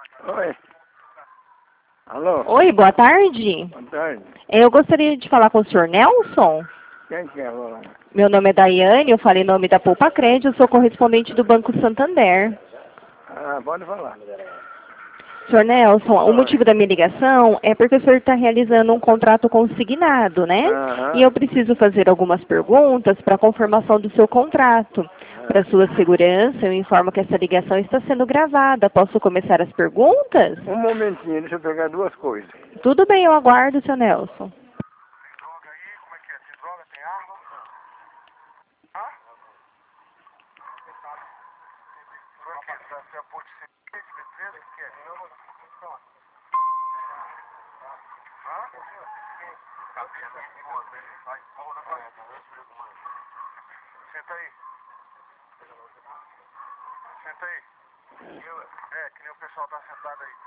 Oi. Alô? Oi, boa tarde. Boa tarde. Eu gostaria de falar com o senhor Nelson. Quem que é agora? Meu nome é Daiane, eu falo em nome da Poupa Crédito, eu sou correspondente do Banco Santander. Ah, pode falar. Senhor Nelson, o Oi. motivo da minha ligação é porque o senhor está realizando um contrato consignado, né? Aham. E eu preciso fazer algumas perguntas para confirmação do seu contrato. Para sua segurança, eu informo que essa ligação está sendo gravada. Posso começar as perguntas? Um momentinho, deixa eu pegar duas coisas. Tudo bem, eu aguardo, seu Nelson. Droga aí, como é que é? Tem droga, tem arma? Hã? Por que? Você é porto de serviço, defesa? O que é? Hã? Senta aí. Senta aí. É, que nem o pessoal tá sentado aí.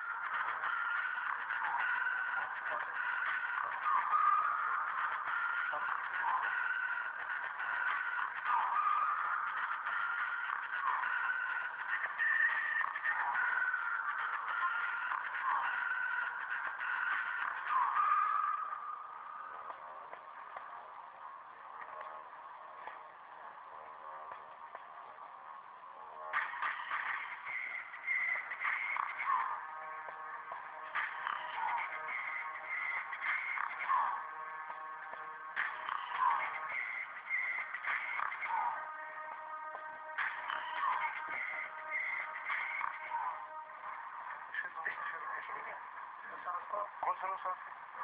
Quantos anos só?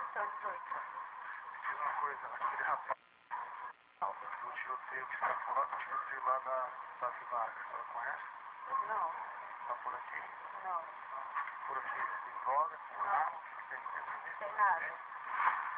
Diz uma coisa, aquele rapaz, o tiroteio que está fora, o tiroteio lá da Vivaga, a senhora conhece? Não, Tá por aqui? não, Por aqui, tem droga, tem arma, tem tem nada.